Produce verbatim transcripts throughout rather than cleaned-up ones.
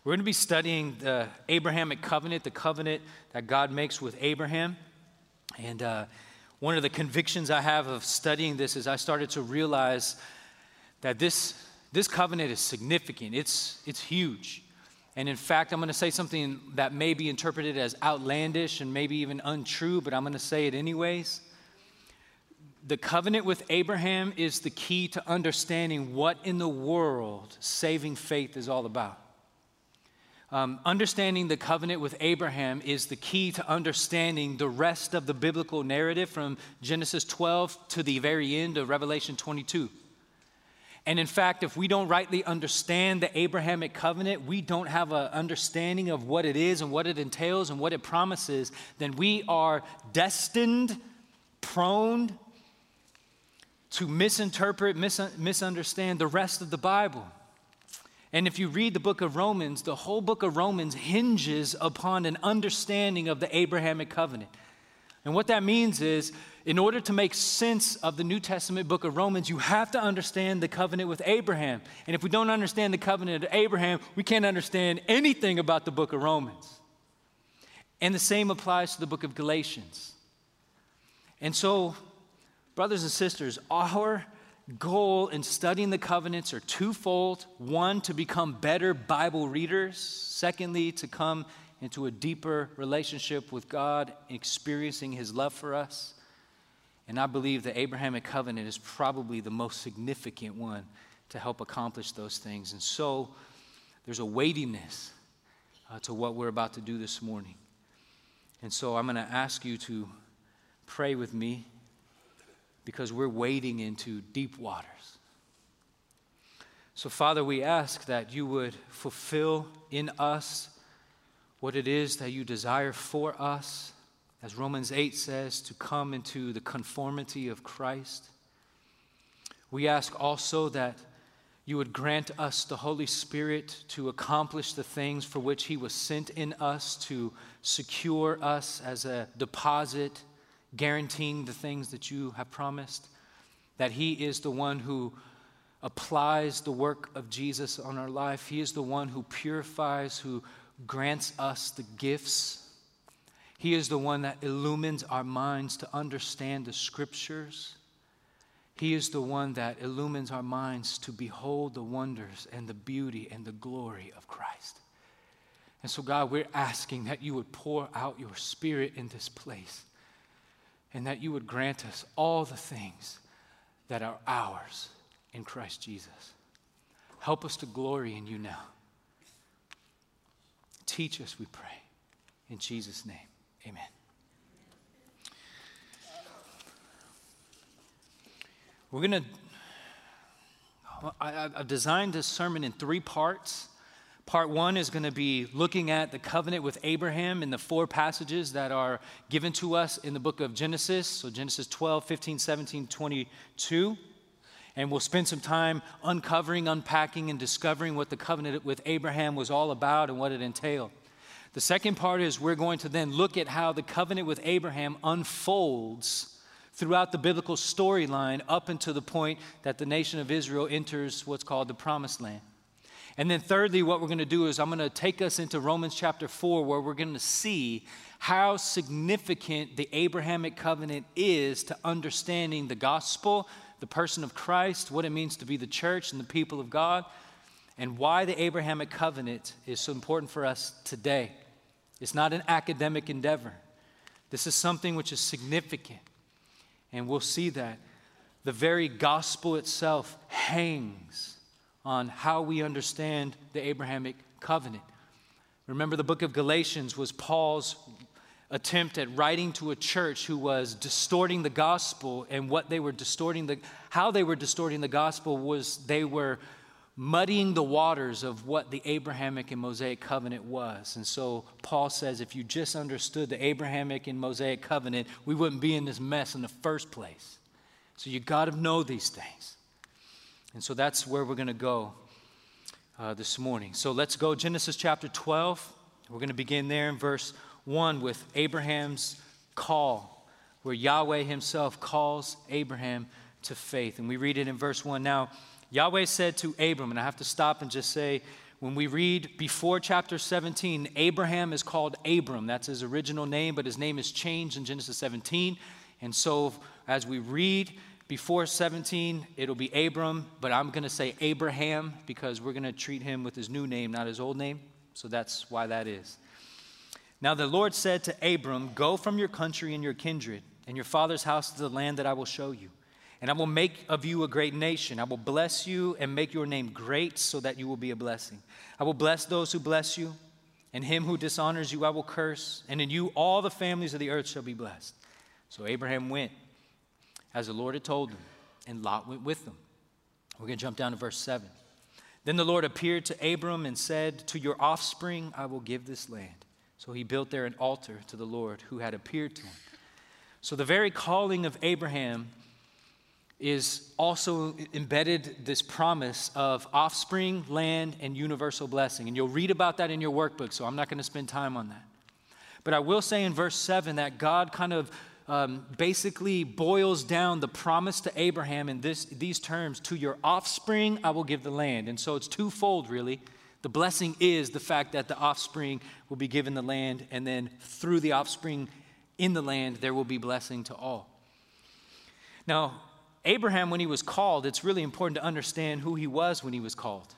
We're going to be studying the Abrahamic covenant, the covenant that God makes with Abraham. And uh, one of the convictions I have of studying this is I started to realize that this, this covenant is significant. It's, it's huge. And in fact, I'm going to say something that may be interpreted as outlandish and maybe even untrue, but I'm going to say it anyways. The covenant with Abraham is the key to understanding what in the world saving faith is all about. Um, understanding the covenant with Abraham is the key to understanding the rest of the biblical narrative from Genesis twelve to the very end of Revelation twenty-two. And in fact, if we don't rightly understand the Abrahamic covenant, we don't have an understanding of what it is and what it entails and what it promises, then we are destined, prone to misinterpret, mis- misunderstand the rest of the Bible. And if you read the book of Romans, the whole book of Romans hinges upon an understanding of the Abrahamic covenant. And what that means is, in order to make sense of the New Testament book of Romans, you have to understand the covenant with Abraham. And if we don't understand the covenant of Abraham, we can't understand anything about the book of Romans. And the same applies to the book of Galatians. And so, brothers and sisters, our goal in studying the covenants are twofold. One, to become better Bible readers. Secondly, to come into a deeper relationship with God, experiencing His love for us. And I believe the Abrahamic covenant is probably the most significant one to help accomplish those things. And so there's a weightiness uh, to what we're about to do this morning. And so I'm going to ask you to pray with me, because we're wading into deep waters. So, Father, we ask that you would fulfill in us what it is that you desire for us, as Romans eight says, to come into the conformity of Christ. We ask also that you would grant us the Holy Spirit to accomplish the things for which He was sent in us, to secure us as a deposit, guaranteeing the things that you have promised, that He is the one who applies the work of Jesus on our life. He is the one who purifies, who grants us the gifts. He is the one that illumines our minds to understand the Scriptures. He is the one that illumines our minds to behold the wonders and the beauty and the glory of Christ. And so, God, we're asking that you would pour out your Spirit in this place, and that you would grant us all the things that are ours in Christ Jesus. Help us to glory in you now. Teach us, we pray. In Jesus' name, amen. We're going to, I've designed this sermon in three parts. Part one is going to be looking at the covenant with Abraham in the four passages that are given to us in the book of Genesis. So Genesis twelve, fifteen, seventeen, twenty-two. And we'll spend some time uncovering, unpacking, and discovering what the covenant with Abraham was all about and what it entailed. The second part is we're going to then look at how the covenant with Abraham unfolds throughout the biblical storyline up until the point that the nation of Israel enters what's called the Promised Land. And then thirdly, what we're going to do is I'm going to take us into Romans chapter four, where we're going to see how significant the Abrahamic covenant is to understanding the gospel, the person of Christ, what it means to be the church and the people of God, and why the Abrahamic covenant is so important for us today. It's not an academic endeavor. This is something which is significant. And we'll see that the very gospel itself hangs on how we understand the Abrahamic covenant. Remember, the book of Galatians was Paul's attempt at writing to a church who was distorting the gospel, and what they were distorting, the, how they were distorting the gospel was they were muddying the waters of what the Abrahamic and Mosaic covenant was. And so Paul says, if you just understood the Abrahamic and Mosaic covenant, we wouldn't be in this mess in the first place. So you got to know these things. And so that's where we're going to go uh, this morning. So let's go Genesis chapter twelve. We're going to begin there in verse one with Abraham's call, where Yahweh himself calls Abraham to faith. And we read it in verse one. Now, Yahweh said to Abram, and I have to stop and just say, When we read before chapter seventeen, Abraham is called Abram. That's his original name, but his name is changed in Genesis seventeen. And so as we read before seventeen, it'll be Abram, but I'm going to say Abraham because we're going to treat him with his new name, not his old name. So that's why that is. Now the Lord said to Abram, go from your country and your kindred and your father's house to the land that I will show you. And I will make of you a great nation. I will bless you and make your name great so that you will be a blessing. I will bless those who bless you, and him who dishonors you I will curse. And in you all the families of the earth shall be blessed. So Abraham went as the Lord had told him, and Lot went with them. We're going to jump down to verse seven. Then the Lord appeared to Abram and said, to your offspring I will give this land. So he built there an altar to the Lord who had appeared to him. So the very calling of Abraham is also embedded this promise of offspring, land, and universal blessing. And you'll read about that in your workbook, so I'm not going to spend time on that. But I will say in verse seven that God kind of um, basically boils down the promise to Abraham in this, these terms, to your offspring I will give the land. And so it's twofold, really. The blessing is the fact that the offspring will be given the land, and then through the offspring in the land, there will be blessing to all. Now, Abraham, when he was called, it's really important to understand who he was when he was called.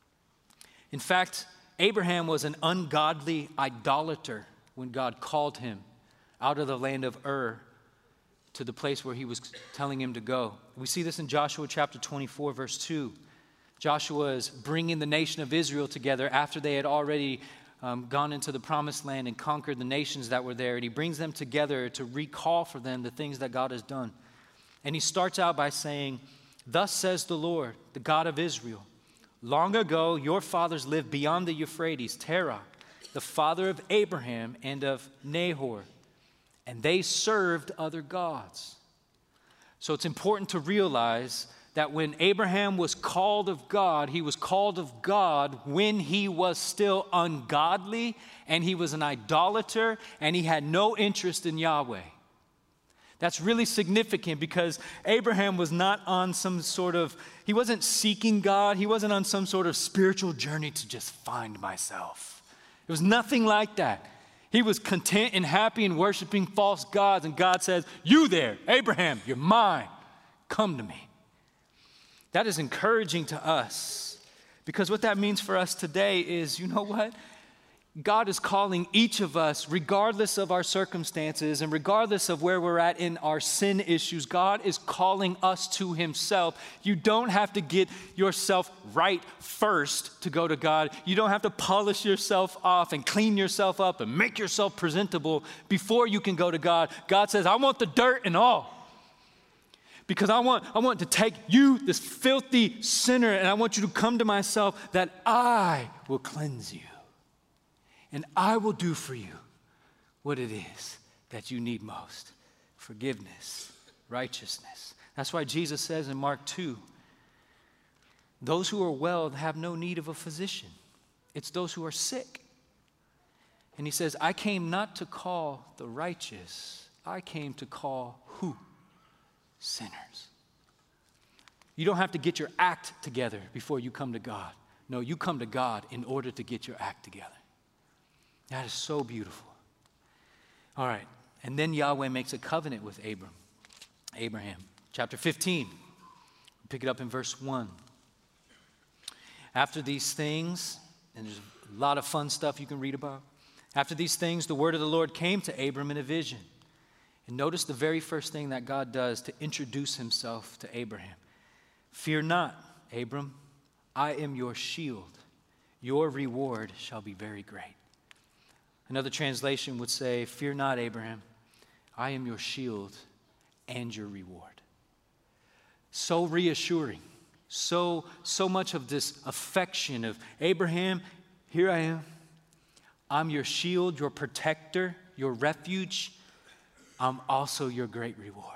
In fact, Abraham was an ungodly idolater when God called him out of the land of Ur to the place where he was telling him to go. We see this in Joshua chapter twenty-four, verse two. Joshua is bringing the nation of Israel together after they had already um, gone into the promised land and conquered the nations that were there. And he brings them together to recall for them the things that God has done. And he starts out by saying, thus says the Lord, the God of Israel, long ago your fathers lived beyond the Euphrates, Terah, the father of Abraham and of Nahor, and they served other gods. So it's important to realize that when Abraham was called of God, he was called of God when he was still ungodly and he was an idolater and he had no interest in Yahweh. That's really significant because Abraham was not on some sort of, he wasn't seeking God. He wasn't on some sort of spiritual journey to just find myself. It was nothing like that. He was content and happy in worshiping false gods. And God says, you there, Abraham, you're mine. Come to me. That is encouraging to us because what that means for us today is, you know what? God is calling each of us, regardless of our circumstances and regardless of where we're at in our sin issues, God is calling us to himself. You don't have to get yourself right first to go to God. You don't have to polish yourself off and clean yourself up and make yourself presentable before you can go to God. God says, I want the dirt and all. Because I want, I want to take you, this filthy sinner, and I want you to come to myself that I will cleanse you. And I will do for you what it is that you need most. Forgiveness, righteousness. That's why Jesus says in Mark two, those who are well have no need of a physician. It's those who are sick. And he says, I came not to call the righteous. I came to call who? Sinners. You don't have to get your act together before you come to God. No, you come to God in order to get your act together. That is so beautiful. All right. And then Yahweh makes a covenant with Abram, Abraham. Chapter fifteen. Pick it up in verse one. After these things, and there's a lot of fun stuff you can read about. After these things, the word of the Lord came to Abram in a vision. And notice the very first thing that God does to introduce himself to Abraham. Fear not, Abram, I am your shield. Your reward shall be very great. Another translation would say, fear not, Abraham, I am your shield and your reward. So reassuring, so, so much of this affection of Abraham, here I am. I'm your shield, your protector, your refuge. I'm also your great reward.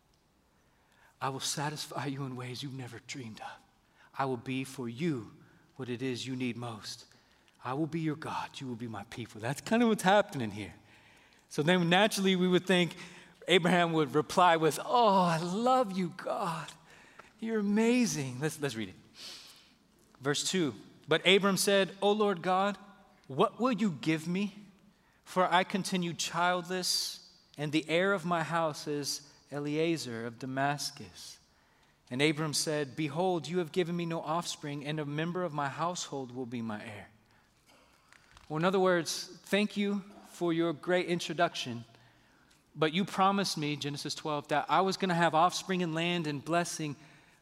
I will satisfy you in ways you've never dreamed of. I will be for you what it is you need most. I will be your God. You will be my people. That's kind of what's happening here. So then naturally we would think Abraham would reply with, oh, I love you, God. You're amazing. Let's, let's read it. Verse two. But Abram said, O Lord God, what will you give me? For I continue childless, and the heir of my house is Eliezer of Damascus. And Abram said, Behold, you have given me no offspring, and a member of my household will be my heir. Well, in other words, thank you for your great introduction, but you promised me, Genesis twelve, that I was going to have offspring and land and blessing.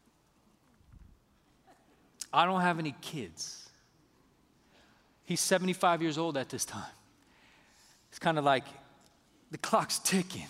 I don't have any kids. He's seventy-five years old at this time. It's kind of like the clock's ticking.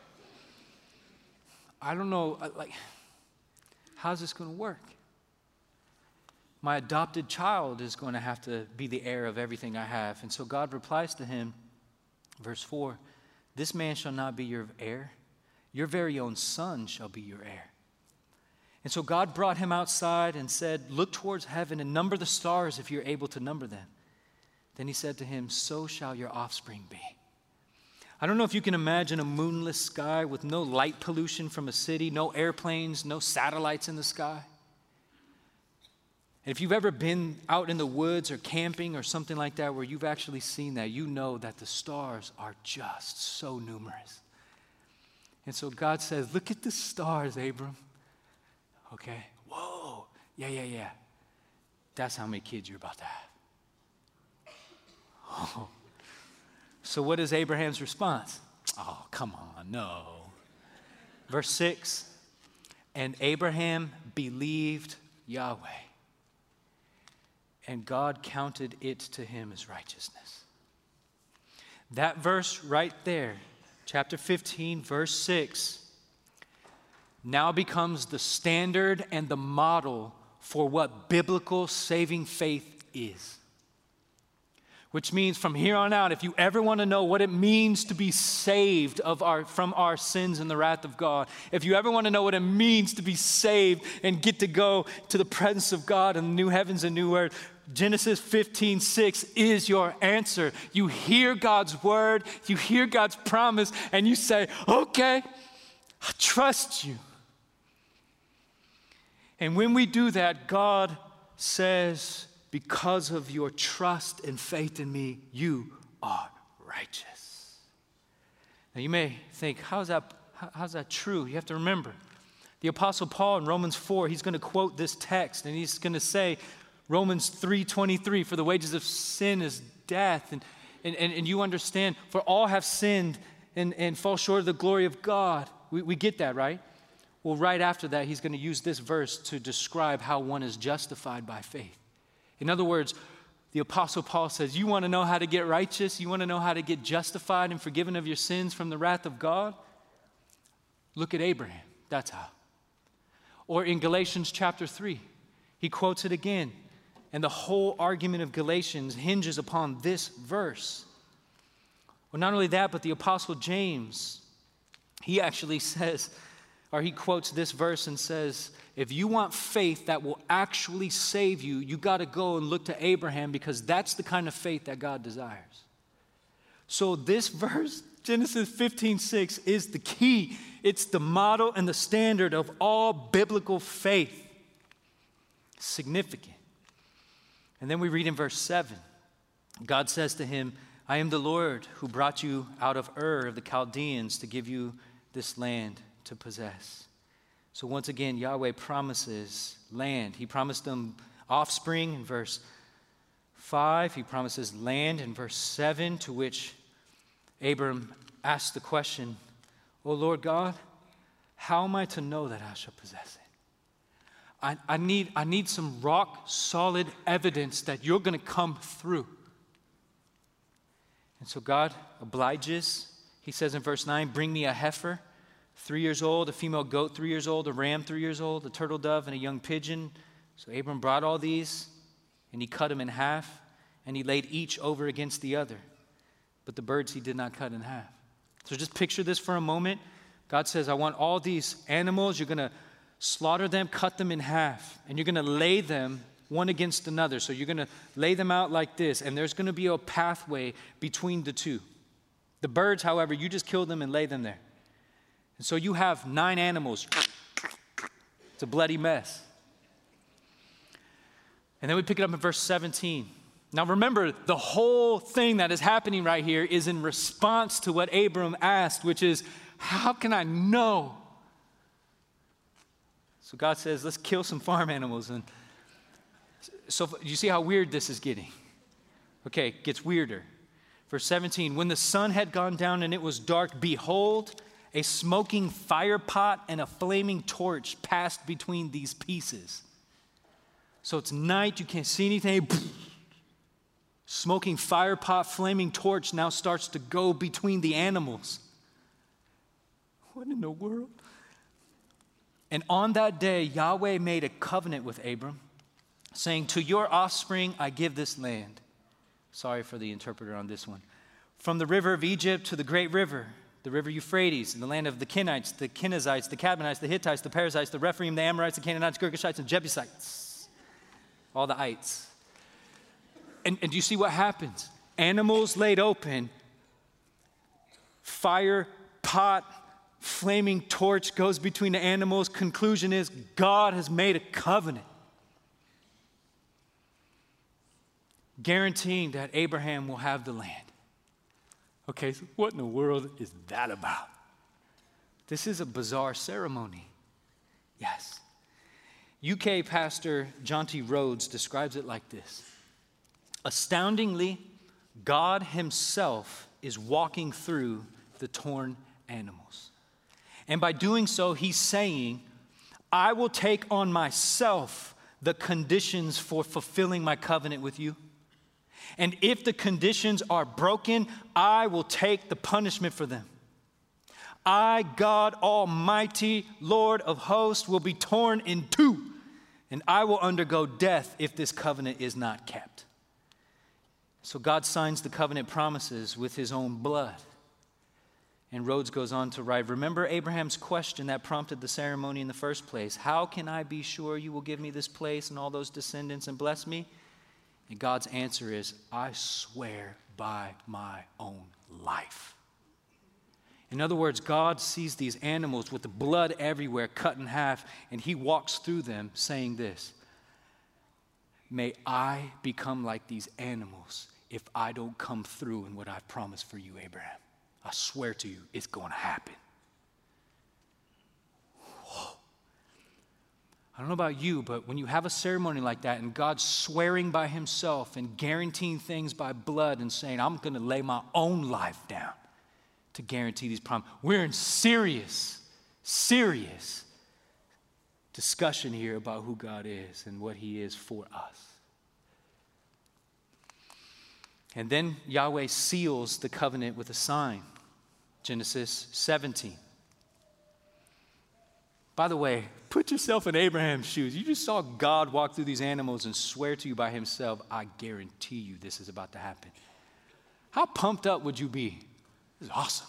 I don't know, like, how's this going to work? My adopted child is going to have to be the heir of everything I have. And so God replies to him, verse four, this man shall not be your heir. Your very own son shall be your heir. And so God brought him outside and said, look towards heaven and number the stars if you're able to number them. Then he said to him, so shall your offspring be. I don't know if you can imagine a moonless sky with no light pollution from a city, no airplanes, no satellites in the sky. And if you've ever been out in the woods or camping or something like that where you've actually seen that, you know that the stars are just so numerous. And so God says, look at the stars, Abram. Okay, whoa, yeah, yeah, yeah. That's how many kids you're about to have. Oh. So what is Abraham's response? Oh, come on, no. Verse six, and Abraham believed Yahweh, and God counted it to him as righteousness. That verse right there, chapter fifteen, verse six, now becomes the standard and the model for what biblical saving faith is. Which means from here on out, if you ever want to know what it means to be saved of our, from our sins and the wrath of God, if you ever want to know what it means to be saved and get to go to the presence of God in the new heavens and new earth, Genesis fifteen six is your answer. You hear God's word, you hear God's promise, and you say, okay, I trust you. And when we do that, God says, because of your trust and faith in me, you are righteous. Now you may think, how is that, how's that true? You have to remember, the Apostle Paul in Romans four, he's going to quote this text, and he's going to say, Romans three twenty-three, for the wages of sin is death. And, and, and, and you understand, for all have sinned and, and fall short of the glory of God. We, we get that, right? Well, right after that, he's going to use this verse to describe how one is justified by faith. In other words, the Apostle Paul says, you want to know how to get righteous? You want to know how to get justified and forgiven of your sins from the wrath of God? Look at Abraham. That's how. Or in Galatians chapter three, he quotes it again. And the whole argument of Galatians hinges upon this verse. Well, not only that, but the Apostle James, he actually says, or he quotes this verse and says, if you want faith that will actually save you, you got to go and look to Abraham, because that's the kind of faith that God desires. So this verse, Genesis fifteen six, is the key. It's the model and the standard of all biblical faith. Significant. And then we read in verse seven, God says to him, I am the Lord who brought you out of Ur of the Chaldeans to give you this land to possess. So once again, Yahweh promises land. He promised them offspring in verse five. He promises land in verse seven, to which Abram asked the question, O Lord God, how am I to know that I shall possess it? I, I need, I need some rock solid evidence that you're going to come through. And so God obliges. He says in verse nine, bring me a heifer, three years old, a female goat, three years old, a ram, three years old, a turtle dove, and a young pigeon. So Abram brought all these, and he cut them in half, and he laid each over against the other. But the birds he did not cut in half. So just picture this for a moment. God says, I want all these animals. You're going to slaughter them, cut them in half, and you're going to lay them one against another. So you're going to lay them out like this, and there's going to be a pathway between the two. The birds, however, you just kill them and lay them there. And so you have nine animals. It's a bloody mess. And then we pick it up in verse seventeen. Now remember, the whole thing that is happening right here is in response to what Abram asked, which is, how can I know? So God says, let's kill some farm animals. And so you see how weird this is getting? Okay, it gets weirder. Verse seventeen, when the sun had gone down and it was dark, behold, a smoking fire pot and a flaming torch passed between these pieces. So it's night, you can't see anything. Smoking fire pot, flaming torch now starts to go between the animals. What in the world? And on that day, Yahweh made a covenant with Abram, saying, to your offspring I give this land. Sorry for the interpreter on this one. From the river of Egypt to the great river, the river Euphrates, in the land of the Kenites, the Kenizzites, the Cadmonites, the Hittites, the Perizzites, the Rephaim, the Amorites, the Canaanites, Girgashites, and Jebusites. All the ites. And, and do you see what happens? Animals laid open, fire, pot, flaming torch goes between the animals. Conclusion is God has made a covenant, guaranteeing that Abraham will have the land. Okay, so what in the world is that about? This is a bizarre ceremony. Yes. U K pastor Jonty Rhodes describes it like this. Astoundingly, God himself is walking through the torn animals. And by doing so, he's saying, I will take on myself the conditions for fulfilling my covenant with you. And if the conditions are broken, I will take the punishment for them. I, God Almighty, Lord of hosts, will be torn in two, and I will undergo death if this covenant is not kept. So God signs the covenant promises with his own blood. And Rhodes goes on to write, remember Abraham's question that prompted the ceremony in the first place. How can I be sure you will give me this place and all those descendants and bless me? And God's answer is, I swear by my own life. In other words, God sees these animals with the blood everywhere, cut in half, and he walks through them saying this, may I become like these animals if I don't come through in what I've promised for you, Abraham. I swear to you, it's going to happen. Whoa. I don't know about you, but when you have a ceremony like that and God's swearing by himself and guaranteeing things by blood and saying, I'm going to lay my own life down to guarantee these promises. We're in serious, serious discussion here about who God is and what he is for us. And then Yahweh seals the covenant with a sign. Genesis seventeen. By the way, put yourself in Abraham's shoes. You just saw God walk through these animals and swear to you by himself, I guarantee you this is about to happen. How pumped up would you be? This is awesome.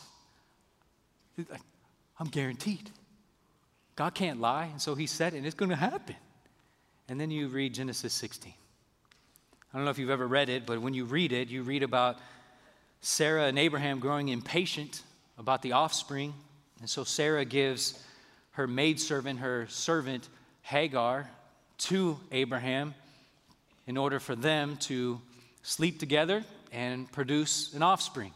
I'm guaranteed. God can't lie, and so he said it, and it's going to happen. And then you read Genesis sixteen. I don't know if you've ever read it, but when you read it, you read about Sarah and Abraham growing impatient about the offspring. And so Sarah gives her maidservant, her servant Hagar, to Abraham in order for them to sleep together and produce an offspring.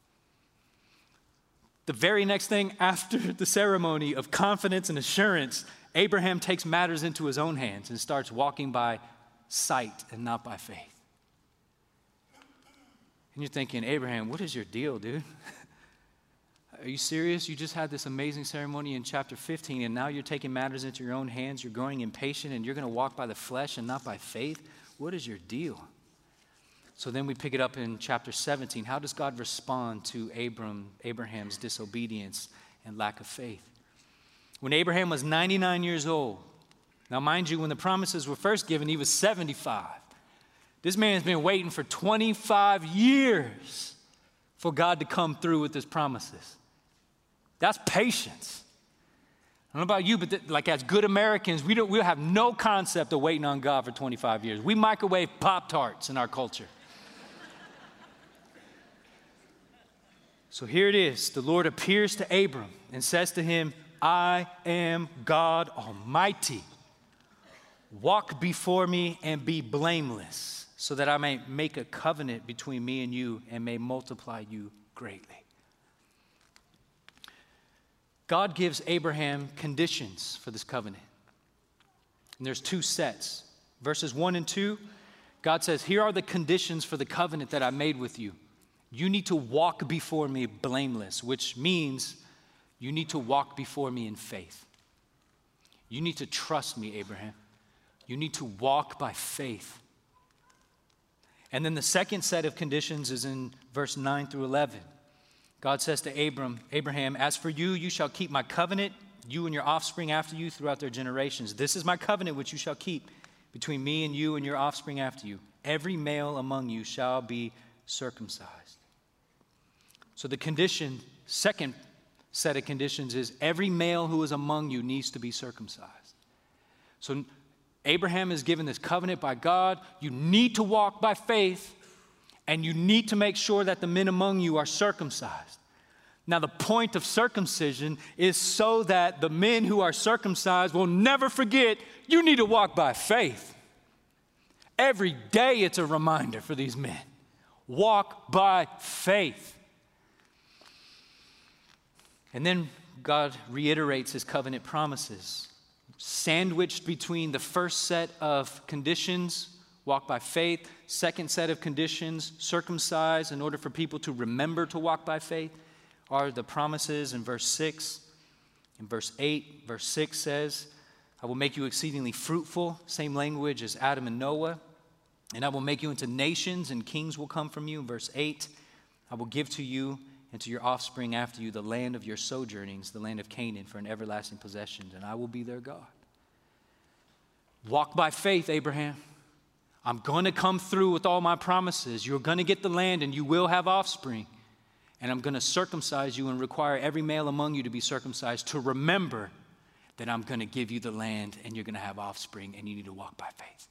The very next thing after the ceremony of confidence and assurance, Abraham takes matters into his own hands and starts walking by sight and not by faith. And you're thinking, Abraham, what is your deal, dude? Are you serious? You just had this amazing ceremony in chapter fifteen, and now you're taking matters into your own hands. You're growing impatient, and you're going to walk by the flesh and not by faith? What is your deal? So then we pick it up in chapter seventeen. How does God respond to Abram, Abraham's disobedience and lack of faith? When Abraham was ninety-nine years old, now mind you, when the promises were first given, he was seventy-five. This man's been waiting for twenty-five years for God to come through with his promises. That's patience. I don't know about you, but th- like as good Americans, we don't we have no concept of waiting on God for twenty-five years. We microwave Pop-Tarts in our culture. So here it is. The Lord appears to Abram and says to him, I am God Almighty. walk before me and be blameless, so that I may make a covenant between me and you and may multiply you greatly. God gives Abraham conditions for this covenant. And there's two sets. Verses one and two, God says, here are the conditions for the covenant that I made with you. You need to walk before me blameless, which means you need to walk before me in faith. You need to trust me, Abraham. You need to walk by faith. And then the second set of conditions is in verse nine through eleven. God says to Abram, Abraham, as for you, you shall keep my covenant, you and your offspring after you throughout their generations. This is my covenant which you shall keep between me and you and your offspring after you. Every male among you shall be circumcised. So the condition, second set of conditions is every male who is among you needs to be circumcised. So Abraham is given this covenant by God. You need to walk by faith, and you need to make sure that the men among you are circumcised. Now, the point of circumcision is so that the men who are circumcised will never forget you need to walk by faith. Every day it's a reminder for these men. Walk by faith. And then God reiterates his covenant promises. Sandwiched between the first set of conditions, walk by faith, second set of conditions, circumcise in order for people to remember to walk by faith, are the promises in verse six. In verse eight, verse six says, I will make you exceedingly fruitful, same language as Adam and Noah, and I will make you into nations, and kings will come from you. In verse eight, I will give to you and to your offspring after you the land of your sojournings, the land of Canaan, for an everlasting possession, and I will be their God. Walk by faith, Abraham. I'm going to come through with all my promises. You're going to get the land, and you will have offspring. And I'm going to circumcise you and require every male among you to be circumcised to remember that I'm going to give you the land, and you're going to have offspring, and you need to walk by faith.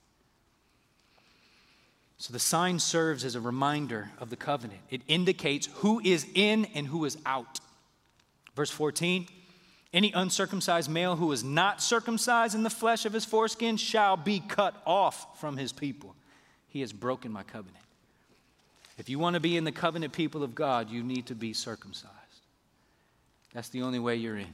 So the sign serves as a reminder of the covenant. It indicates who is in and who is out. Verse fourteen, any uncircumcised male who is not circumcised in the flesh of his foreskin shall be cut off from his people. He has broken my covenant. If you want to be in the covenant people of God, you need to be circumcised. That's the only way you're in.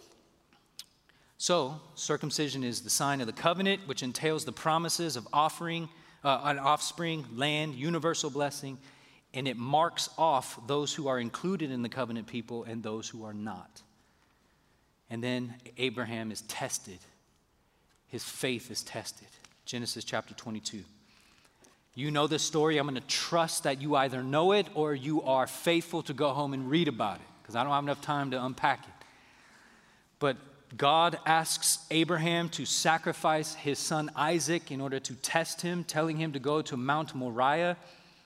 So, circumcision is the sign of the covenant, which entails the promises of offering Uh, an offspring, land, universal blessing, and it marks off those who are included in the covenant people and those who are not. And then Abraham is tested. His faith is tested. Genesis chapter twenty-two. You know this story. I'm going to trust that you either know it or you are faithful to go home and read about it, because I don't have enough time to unpack it. But God asks Abraham to sacrifice his son Isaac in order to test him, telling him to go to Mount Moriah.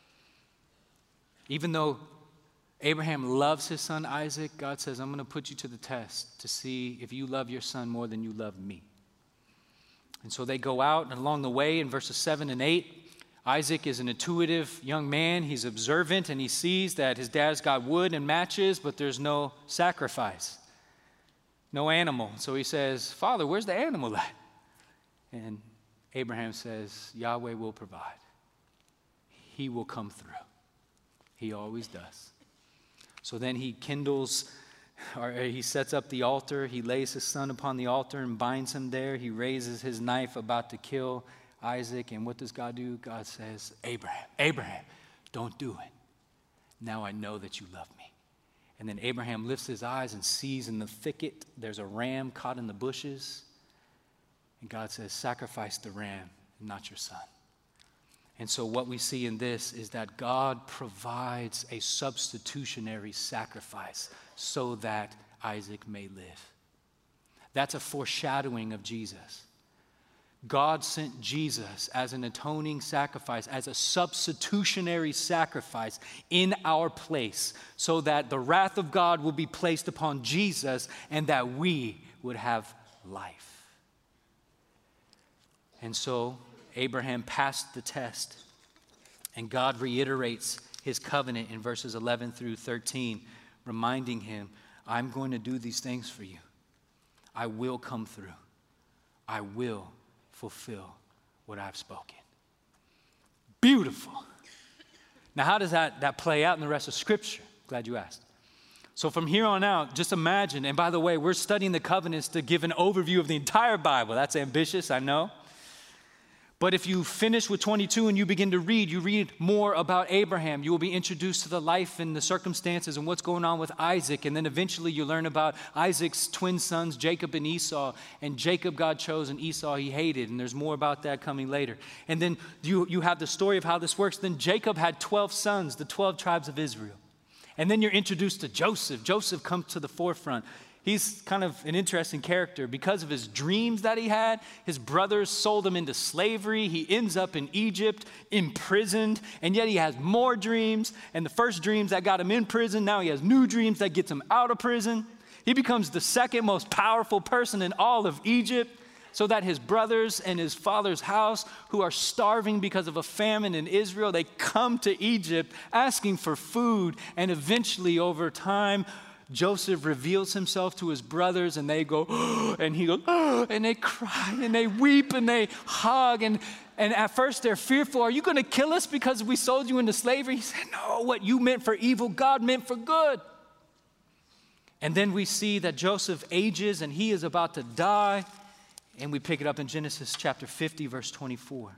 Even though Abraham loves his son Isaac, God says, I'm going to put you to the test to see if you love your son more than you love me. And so they go out, and along the way in verses seven and eight, Isaac is an intuitive young man. He's observant, and he sees that his dad's got wood and matches, but there's no sacrifice. No animal. So he says, Father, where's the animal at? And Abraham says, Yahweh will provide. He will come through. He always does. So then he kindles, or he sets up the altar. He lays his son upon the altar and binds him there. He raises his knife about to kill Isaac. And what does God do? God says, Abraham, Abraham, don't do it. Now I know that you love me. And then Abraham lifts his eyes and sees in the thicket there's a ram caught in the bushes. And God says, sacrifice the ram, not your son. And so what we see in this is that God provides a substitutionary sacrifice so that Isaac may live. That's a foreshadowing of Jesus. God sent Jesus as an atoning sacrifice, as a substitutionary sacrifice in our place, so that the wrath of God will be placed upon Jesus and that we would have life. And so Abraham passed the test, and God reiterates his covenant in verses eleven through thirteen, reminding him, I'm going to do these things for you. I will come through. I will fulfill what I've spoken. Beautiful. Now, how does that, that play out in the rest of Scripture? Glad you asked. So from here on out, just imagine, and by the way, we're studying the covenants to give an overview of the entire Bible. That's ambitious, I know. But if you finish with twenty-two and you begin to read, you read more about Abraham. You will be introduced to the life and the circumstances and what's going on with Isaac. And then eventually you learn about Isaac's twin sons, Jacob and Esau. And Jacob God chose and Esau he hated. And there's more about that coming later. And then you, you have the story of how this works. Then Jacob had twelve sons, the twelve tribes of Israel. And then you're introduced to Joseph. Joseph comes to the forefront. He's kind of an interesting character. Because of his dreams that he had, his brothers sold him into slavery. He ends up in Egypt, imprisoned, and yet he has more dreams. And the first dreams that got him in prison, now he has new dreams that gets him out of prison. He becomes the second most powerful person in all of Egypt, so that his brothers and his father's house, who are starving because of a famine in Israel, they come to Egypt asking for food. And eventually, over time, Joseph reveals himself to his brothers, and they go, oh, and he goes, oh, and they cry, and they weep, and they hug, and, and at first they're fearful. Are you going to kill us because we sold you into slavery? He said, no, what you meant for evil, God meant for good. And then we see that Joseph ages, and he is about to die, and we pick it up in Genesis chapter fifty, verse twenty-four.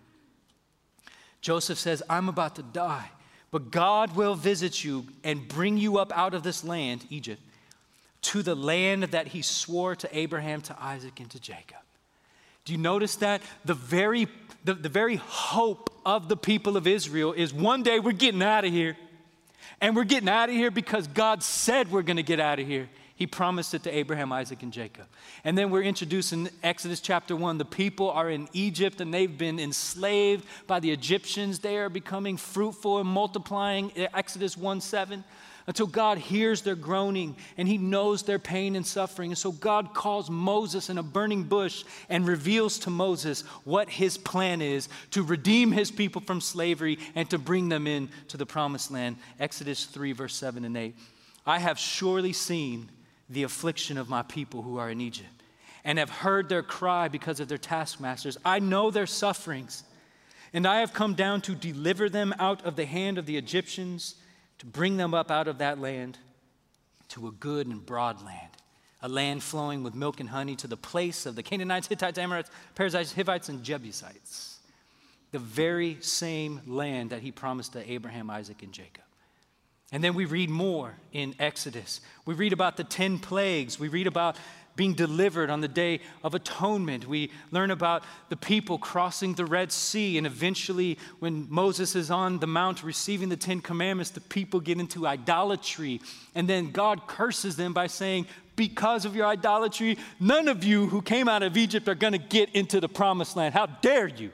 Joseph says, I'm about to die. But God will visit you and bring you up out of this land, Egypt, to the land that he swore to Abraham, to Isaac, and to Jacob. Do you notice that? The very, the, the very hope of the people of Israel is one day we're getting out of here. And we're getting out of here because God said we're going to get out of here. He promised it to Abraham, Isaac, and Jacob. And then we're introduced in Exodus chapter one. The people are in Egypt and they've been enslaved by the Egyptians. They are becoming fruitful and multiplying, Exodus one seven, until God hears their groaning and he knows their pain and suffering. And so God calls Moses in a burning bush and reveals to Moses what his plan is to redeem his people from slavery and to bring them into the promised land. Exodus three, verse seven and eight. I have surely seen the affliction of my people who are in Egypt, and have heard their cry because of their taskmasters. I know their sufferings, and I have come down to deliver them out of the hand of the Egyptians, to bring them up out of that land to a good and broad land, a land flowing with milk and honey, to the place of the Canaanites, Hittites, Amorites, Perizzites, Hivites, and Jebusites, the very same land that he promised to Abraham, Isaac, and Jacob. And then we read more in Exodus. We read about the ten plagues. We read about being delivered on the Day of Atonement. We learn about the people crossing the Red Sea. And eventually, when Moses is on the mount receiving the Ten Commandments, the people get into idolatry. And then God curses them by saying, because of your idolatry, none of you who came out of Egypt are going to get into the promised land. How dare you?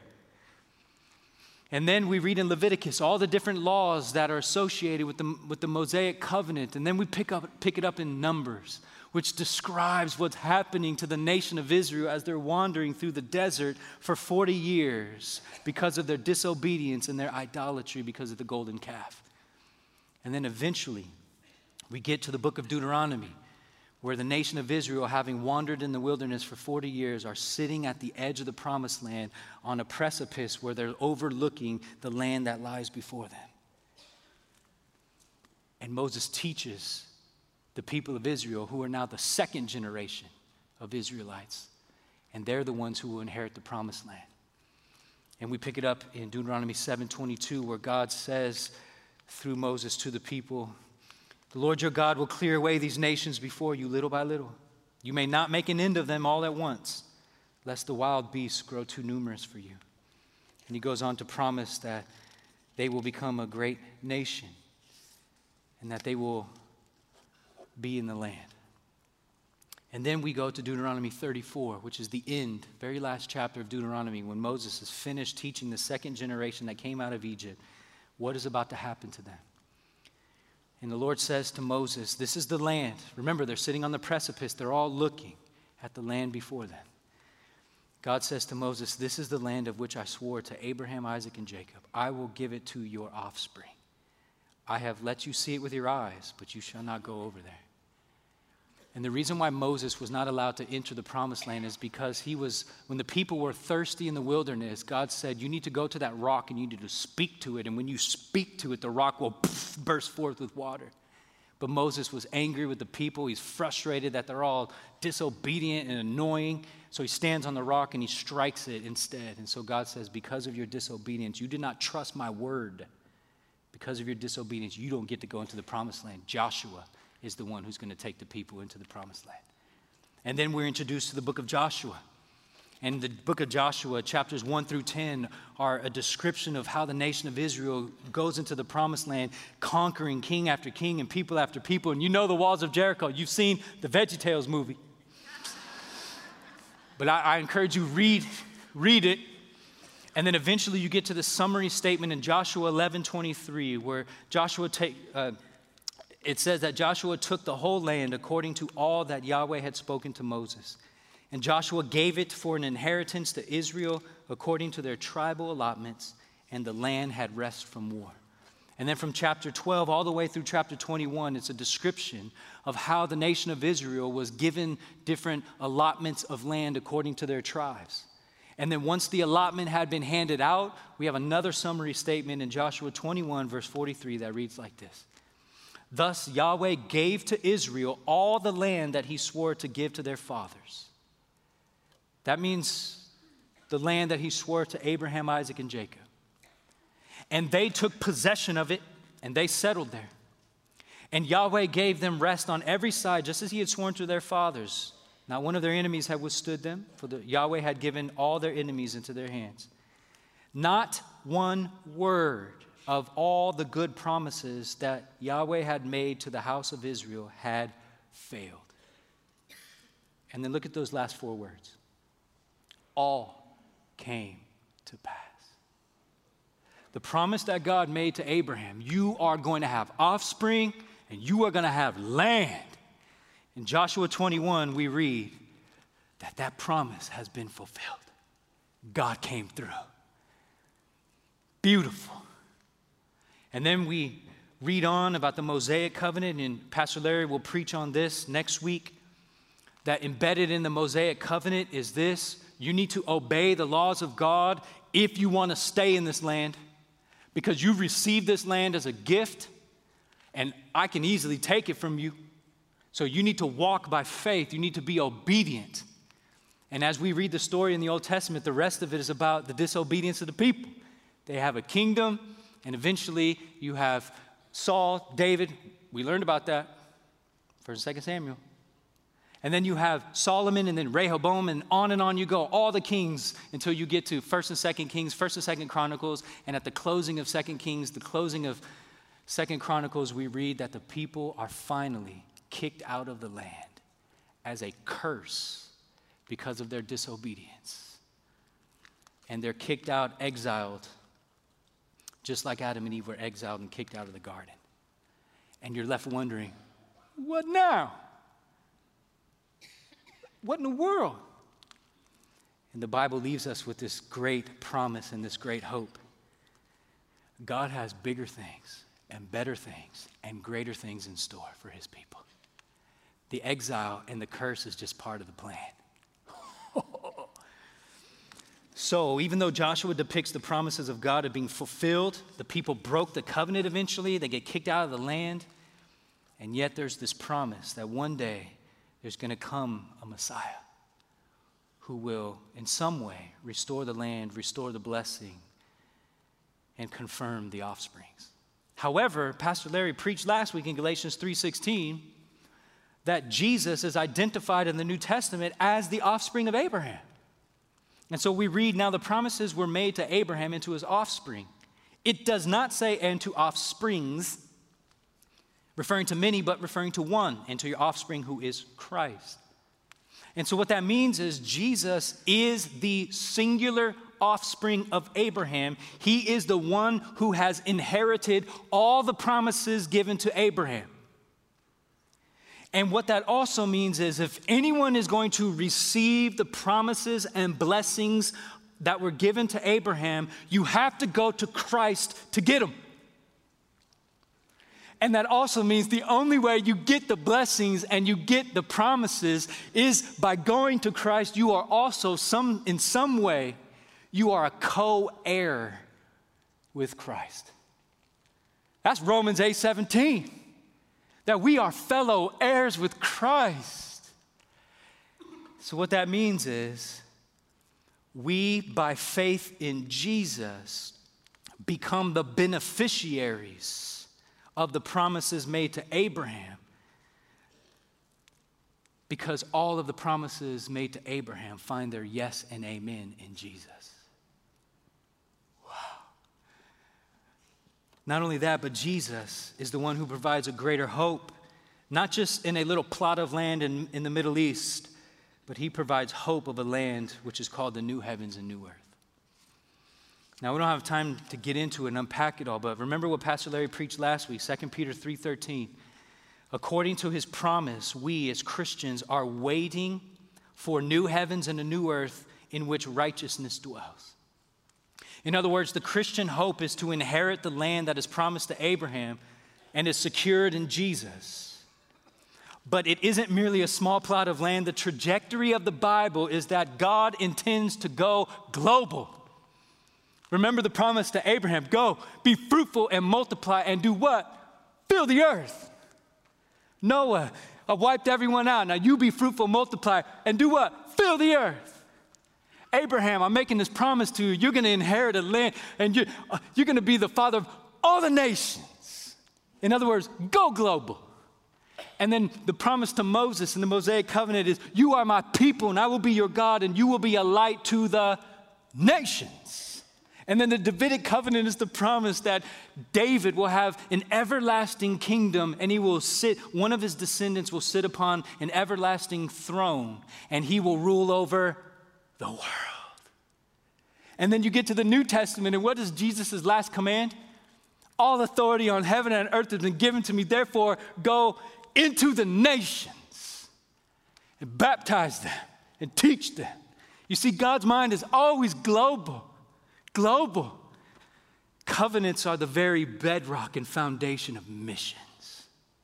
And then we read in Leviticus all the different laws that are associated with the, with the Mosaic covenant. And then we pick up, pick it up in Numbers, which describes what's happening to the nation of Israel as they're wandering through the desert for forty years because of their disobedience and their idolatry because of the golden calf. And then eventually we get to the book of Deuteronomy, where the nation of Israel, having wandered in the wilderness for forty years, are sitting at the edge of the promised land on a precipice where they're overlooking the land that lies before them. And Moses teaches the people of Israel, who are now the second generation of Israelites, and they're the ones who will inherit the promised land. And we pick it up in Deuteronomy seven twenty-two, where God says through Moses to the people, the Lord your God will clear away these nations before you little by little. You may not make an end of them all at once, lest the wild beasts grow too numerous for you. And he goes on to promise that they will become a great nation and that they will be in the land. And then we go to Deuteronomy thirty-four, which is the end, very last chapter of Deuteronomy, when Moses is finished teaching the second generation that came out of Egypt what is about to happen to them. And the Lord says to Moses, this is the land. Remember, they're sitting on the precipice. They're all looking at the land before them. God says to Moses, this is the land of which I swore to Abraham, Isaac, and Jacob. I will give it to your offspring. I have let you see it with your eyes, but you shall not go over there. And the reason why Moses was not allowed to enter the promised land is because he was, when the people were thirsty in the wilderness, God said, you need to go to that rock and you need to speak to it. And when you speak to it, the rock will burst forth with water. But Moses was angry with the people. He's frustrated that they're all disobedient and annoying. So he stands on the rock and he strikes it instead. And so God says, because of your disobedience, you did not trust my word. Because of your disobedience, you don't get to go into the promised land. Joshua is the one who's going to take the people into the promised land. And then we're introduced to the book of Joshua. And the book of Joshua, chapters one through ten, are a description of how the nation of Israel goes into the promised land, conquering king after king and people after people. And you know the walls of Jericho. You've seen the VeggieTales movie. But I, I encourage you, read, read it. And then eventually you get to the summary statement in Joshua eleven twenty-three, where Joshua take, uh, it says that Joshua took the whole land according to all that Yahweh had spoken to Moses. And Joshua gave it for an inheritance to Israel according to their tribal allotments, and the land had rest from war. And then from chapter twelve all the way through chapter twenty-one, it's a description of how the nation of Israel was given different allotments of land according to their tribes. And then once the allotment had been handed out, we have another summary statement in Joshua twenty-one, verse forty-three, that reads like this. Thus Yahweh gave to Israel all the land that he swore to give to their fathers. That means the land that he swore to Abraham, Isaac, and Jacob. And they took possession of it, and they settled there. And Yahweh gave them rest on every side, just as he had sworn to their fathers. Not one of their enemies had withstood them, for the, Yahweh had given all their enemies into their hands. Not one word of all the good promises that Yahweh had made to the house of Israel had failed. And then look at those last four words. All came to pass. The promise that God made to Abraham, you are going to have offspring and you are going to have land. In Joshua twenty-one, we read that that promise has been fulfilled. God came through. Beautiful. And then we read on about the Mosaic covenant, and Pastor Larry will preach on this next week, that embedded in the Mosaic covenant is this: you need to obey the laws of God if you want to stay in this land, because you've received this land as a gift, and I can easily take it from you. So you need to walk by faith. You need to be obedient. And as we read the story in the Old Testament, the rest of it is about the disobedience of the people. They have a kingdom, and eventually you have Saul, David. We learned about that, First and Second Samuel. And then you have Solomon, and then Rehoboam, and on and on you go, all the kings, until you get to First and Second Kings, First and Second Chronicles, and at the closing of Second Kings, the closing of Second Chronicles, we read that the people are finally kicked out of the land as a curse because of their disobedience. And they're kicked out, exiled, just like Adam and Eve were exiled and kicked out of the garden. And you're left wondering, what now? What in the world? And the Bible leaves us with this great promise and this great hope. God has bigger things and better things and greater things in store for his people. The exile and the curse is just part of the plan. So even though Joshua depicts the promises of God as being fulfilled, the people broke the covenant eventually, they get kicked out of the land, and yet there's this promise that one day there's going to come a Messiah who will, in some way, restore the land, restore the blessing, and confirm the offsprings. However, Pastor Larry preached last week in Galatians three sixteen that Jesus is identified in the New Testament as the offspring of Abraham. And so we read, now the promises were made to Abraham and to his offspring. It does not say, and to offsprings, referring to many, but referring to one, and to your offspring who is Christ. And so what that means is Jesus is the singular offspring of Abraham. He is the one who has inherited all the promises given to Abraham. And what that also means is if anyone is going to receive the promises and blessings that were given to Abraham, you have to go to Christ to get them. And that also means the only way you get the blessings and you get the promises is by going to Christ. You are also, some, in some way, you are a co-heir with Christ. That's Romans eight seventeen, that we are fellow heirs with Christ. So what that means is we, by faith in Jesus, become the beneficiaries of the promises made to Abraham, because all of the promises made to Abraham find their yes and amen in Jesus. Wow. Not only that, but Jesus is the one who provides a greater hope, not just in a little plot of land in, in the Middle East, but he provides hope of a land which is called the new heavens and new earth. Now, we don't have time to get into it and unpack it all, but remember what Pastor Larry preached last week, Second Peter three thirteen. According to his promise, we as Christians are waiting for new heavens and a new earth in which righteousness dwells. In other words, the Christian hope is to inherit the land that is promised to Abraham and is secured in Jesus. But it isn't merely a small plot of land. The trajectory of the Bible is that God intends to go global. Remember the promise to Abraham, go, be fruitful and multiply and do what? Fill the earth. Noah, I wiped everyone out. Now you be fruitful, multiply, and do what? Fill the earth. Abraham, I'm making this promise to you. You're going to inherit a land, and you're, uh, you're going to be the father of all the nations. In other words, go global. And then the promise to Moses in the Mosaic covenant is, you are my people, and I will be your God, and you will be a light to the nations. And then the Davidic covenant is the promise that David will have an everlasting kingdom, and he will sit, one of his descendants will sit upon an everlasting throne, and he will rule over the world. And then you get to the New Testament, and what is Jesus' last command? All authority on heaven and earth has been given to me, therefore go into the nations and baptize them and teach them. You see, God's mind is always global. Global. Covenants are the very bedrock and foundation of missions.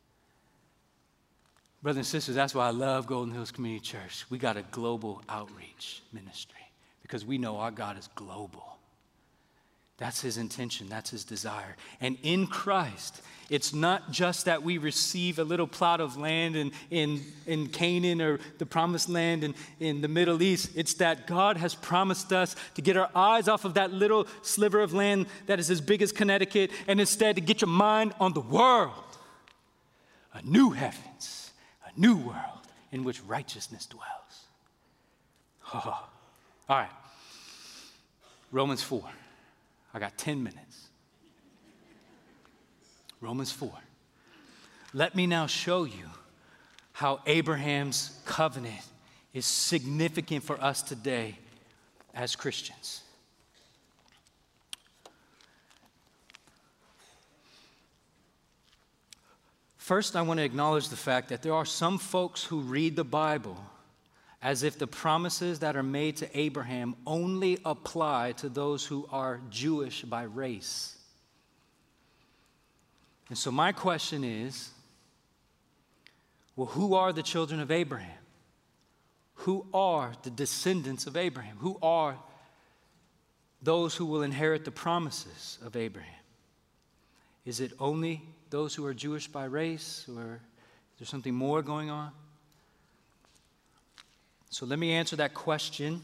Brothers and sisters, that's why I love Golden Hills Community Church. We got a global outreach ministry because we know our God is global. That's his intention. That's his desire. And in Christ, it's not just that we receive a little plot of land in, in, in Canaan or the promised land in, in the Middle East. It's that God has promised us to get our eyes off of that little sliver of land that is as big as Connecticut, and instead to get your mind on the world. A new heavens, a new world in which righteousness dwells. Oh. All right. Romans four. I got ten minutes. Romans four. Let me now show you how Abraham's covenant is significant for us today as Christians. First, I want to acknowledge the fact that there are some folks who read the Bible as if the promises that are made to Abraham only apply to those who are Jewish by race. And so my question is, well, who are the children of Abraham? Who are the descendants of Abraham? Who are those who will inherit the promises of Abraham? Is it only those who are Jewish by race, or is there something more going on? So let me answer that question.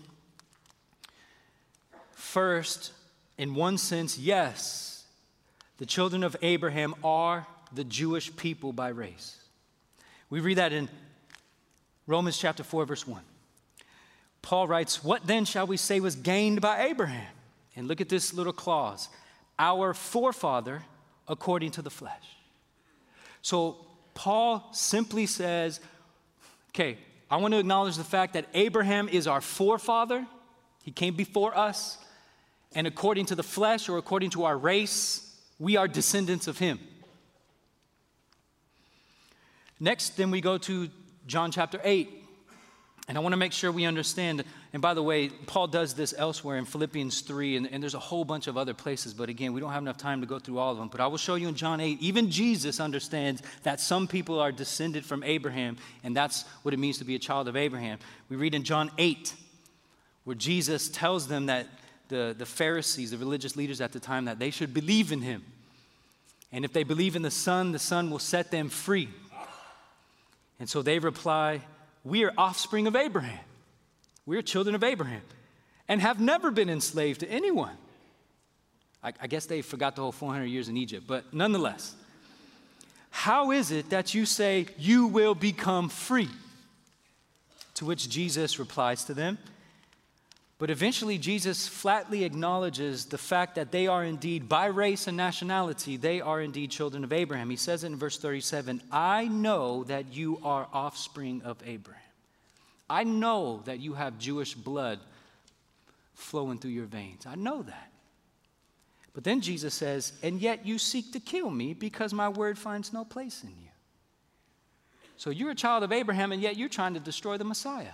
First, in one sense, yes, the children of Abraham are the Jewish people by race. We read that in Romans chapter four, verse one. Paul writes, "What then shall we say was gained by Abraham?" And look at this little clause, "our forefather according to the flesh." So Paul simply says, okay, I want to acknowledge the fact that Abraham is our forefather. He came before us. And according to the flesh, or according to our race, we are descendants of him. Next, then we go to John chapter eight. And I want to make sure we understand, and by the way, Paul does this elsewhere in Philippians three, and, and there's a whole bunch of other places, but again, we don't have enough time to go through all of them. But I will show you in John eight, even Jesus understands that some people are descended from Abraham, and that's what it means to be a child of Abraham. We read in John eight, where Jesus tells them that the, the Pharisees, the religious leaders at the time, that they should believe in him. And if they believe in the Son, the Son will set them free. And so they reply, we are offspring of Abraham. We are children of Abraham and have never been enslaved to anyone. I, I guess they forgot the whole four hundred years in Egypt, but nonetheless, how is it that you say you will become free? To which Jesus replies to them. But eventually Jesus flatly acknowledges the fact that they are indeed, by race and nationality, they are indeed children of Abraham. He says it in verse thirty-seven, I know that you are offspring of Abraham. I know that you have Jewish blood flowing through your veins. I know that. But then Jesus says, and yet you seek to kill me because my word finds no place in you. So you're a child of Abraham, and yet you're trying to destroy the Messiah.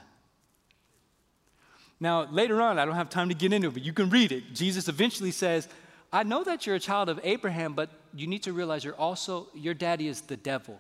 Now, later on, I don't have time to get into it, but you can read it. Jesus eventually says, I know that you're a child of Abraham, but you need to realize you're also, your daddy is the devil.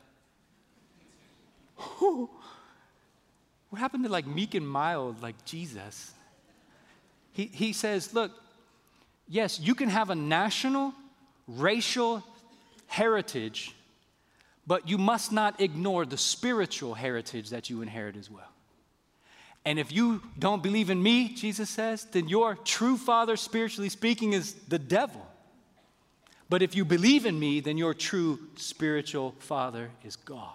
What happened to like meek and mild like Jesus? He, he says, look, yes, you can have a national, racial heritage, but you must not ignore the spiritual heritage that you inherit as well. And if you don't believe in me, Jesus says, then your true father, spiritually speaking, is the devil. But if you believe in me, then your true spiritual father is God.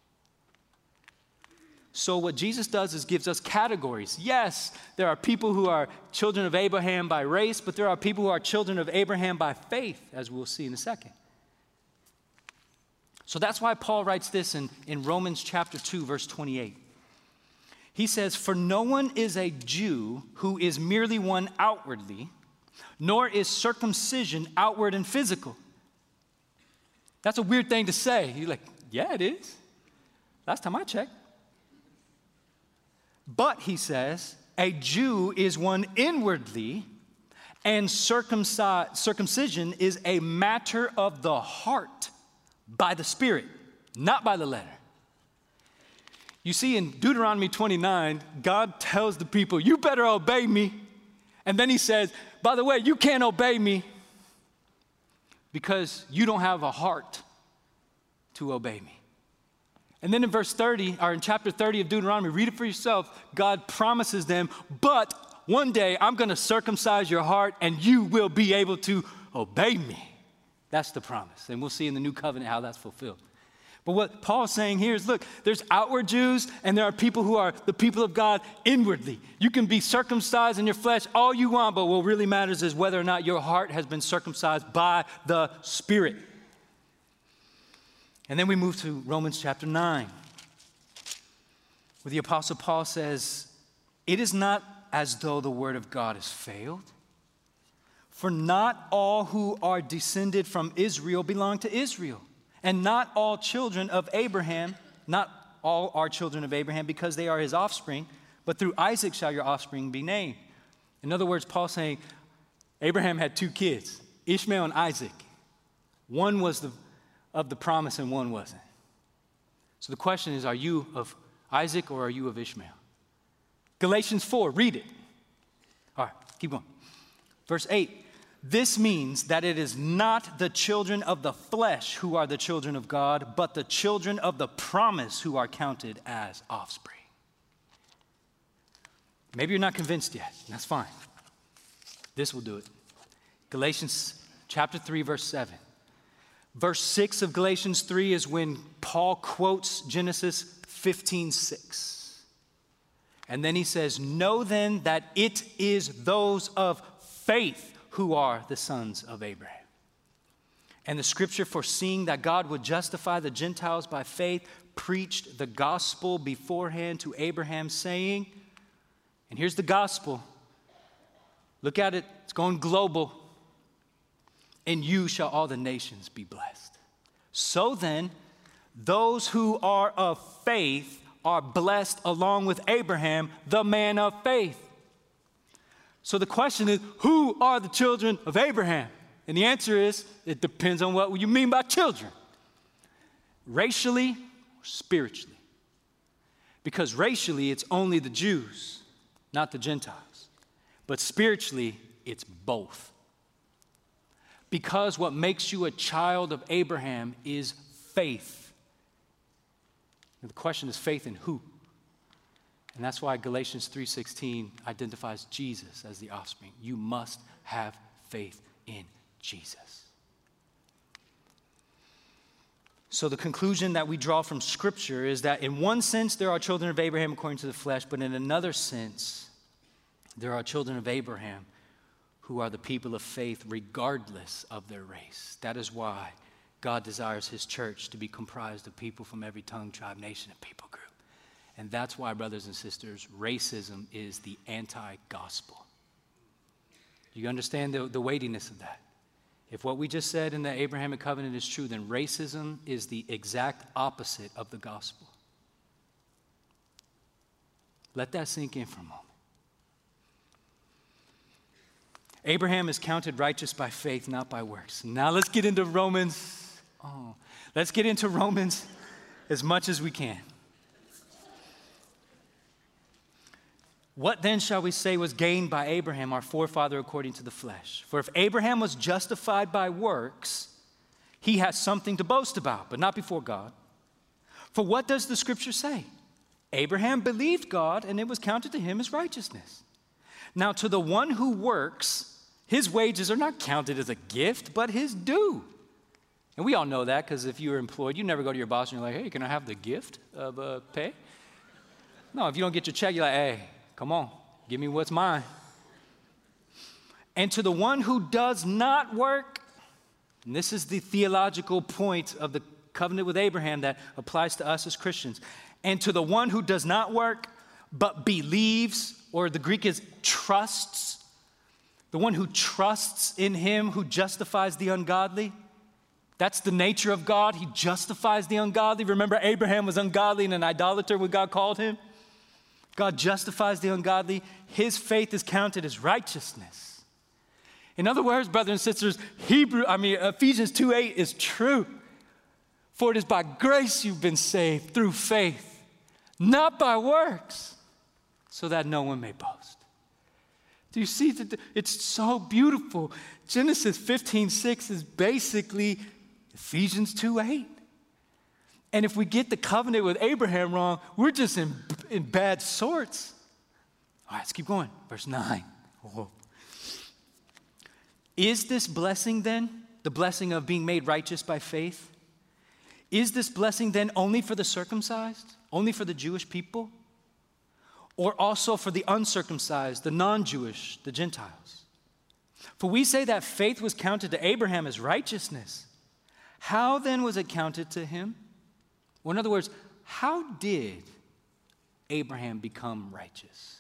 So what Jesus does is gives us categories. Yes, there are people who are children of Abraham by race, but there are people who are children of Abraham by faith, as we'll see in a second. So that's why Paul writes this in, in Romans chapter two, verse twenty-eight. He says, for no one is a Jew who is merely one outwardly, nor is circumcision outward and physical. That's a weird thing to say. You're like, yeah, it is. Last time I checked. But, he says, a Jew is one inwardly, and circumci- circumcision is a matter of the heart by the Spirit, not by the letter. You see, in Deuteronomy twenty-nine, God tells the people, you better obey me. And then he says, by the way, you can't obey me because you don't have a heart to obey me. And then in verse thirty, or in chapter thirty of Deuteronomy, read it for yourself, God promises them, but one day I'm going to circumcise your heart and you will be able to obey me. That's the promise. And we'll see in the new covenant how that's fulfilled. But what Paul's saying here is, look, there's outward Jews and there are people who are the people of God inwardly. You can be circumcised in your flesh all you want, but what really matters is whether or not your heart has been circumcised by the Spirit. And then we move to Romans chapter nine, where the Apostle Paul says, it is not as though the word of God has failed, for not all who are descended from Israel belong to Israel. And not all children of Abraham, not all are children of Abraham because they are his offspring, but through Isaac shall your offspring be named. In other words, Paul's saying Abraham had two kids, Ishmael and Isaac. One was the, of the promise and one wasn't. So the question is, are you of Isaac or are you of Ishmael? Galatians four, read it. All right, keep going. Verse eight. This means that it is not the children of the flesh who are the children of God, but the children of the promise who are counted as offspring. Maybe you're not convinced yet. That's fine. This will do it. Galatians chapter three, verse seven. Verse six of Galatians three is when Paul quotes Genesis fifteen six. And then he says, know then that it is those of faith who are the sons of Abraham. And the scripture, foreseeing that God would justify the Gentiles by faith, preached the gospel beforehand to Abraham, saying, and here's the gospel. Look at it. It's going global. In you shall all the nations be blessed. So then, those who are of faith are blessed along with Abraham, the man of faith. So the question is, who are the children of Abraham? And the answer is, it depends on what you mean by children. Racially or spiritually. Because racially, it's only the Jews, not the Gentiles. But spiritually, it's both. Because what makes you a child of Abraham is faith. And the question is faith in who? And that's why Galatians three sixteen identifies Jesus as the offspring. You must have faith in Jesus. So the conclusion that we draw from Scripture is that in one sense, there are children of Abraham according to the flesh, but in another sense, there are children of Abraham who are the people of faith regardless of their race. That is why God desires his church to be comprised of people from every tongue, tribe, nation, and people group. And that's why, brothers and sisters, racism is the anti-gospel. You understand the, the weightiness of that? If what we just said in the Abrahamic covenant is true, then racism is the exact opposite of the gospel. Let that sink in for a moment. Abraham is counted righteous by faith, not by works. Now let's get into Romans. Oh, let's get into Romans as much as we can. What then shall we say was gained by Abraham, our forefather according to the flesh? For if Abraham was justified by works, he has something to boast about, but not before God. For what does the scripture say? Abraham believed God, and it was counted to him as righteousness. Now to the one who works, his wages are not counted as a gift, but his due. And we all know that, because if you're employed, you never go to your boss and you're like, hey, can I have the gift of uh, pay? No, if you don't get your check, you're like, hey, come on, give me what's mine. And to the one who does not work, and this is the theological point of the covenant with Abraham that applies to us as Christians. And to the one who does not work, but believes, or the Greek is trusts, the one who trusts in him who justifies the ungodly. That's the nature of God. He justifies the ungodly. Remember, Abraham was ungodly and an idolater when God called him. God justifies the ungodly. His faith is counted as righteousness. In other words, brothers and sisters, Hebrew, I mean, Ephesians two eight is true. For it is by grace you've been saved through faith, not by works, so that no one may boast. Do you see that? It's so beautiful. Genesis fifteen six is basically Ephesians two eight. And if we get the covenant with Abraham wrong, we're just in, in bad sorts. All right, let's keep going. Verse nine. Whoa. Is this blessing then, the blessing of being made righteous by faith, is this blessing then only for the circumcised, only for the Jewish people, or also for the uncircumcised, the non-Jewish, the Gentiles? For we say that faith was counted to Abraham as righteousness. How then was it counted to him? Well, in other words, how did Abraham become righteous?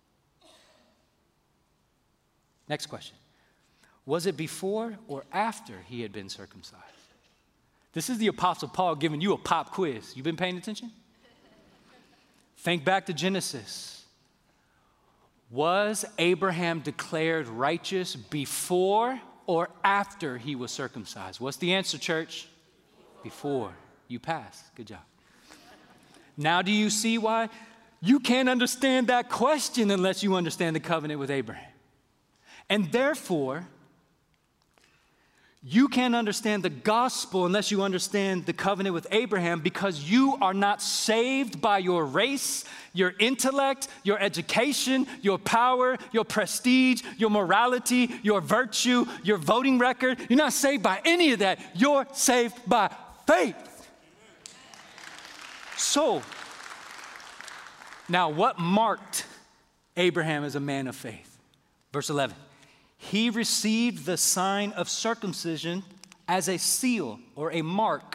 Next question. Was it before or after he had been circumcised? This is the Apostle Paul giving you a pop quiz. You been paying attention? Think back to Genesis. Was Abraham declared righteous before or after he was circumcised? What's the answer, church? Before. You pass. Good job. Now do you see why? You can't understand that question unless you understand the covenant with Abraham. And therefore, you can't understand the gospel unless you understand the covenant with Abraham, because you are not saved by your race, your intellect, your education, your power, your prestige, your morality, your virtue, your voting record. You're not saved by any of that. You're saved by faith. So, now what marked Abraham as a man of faith? Verse eleven. He received the sign of circumcision as a seal or a mark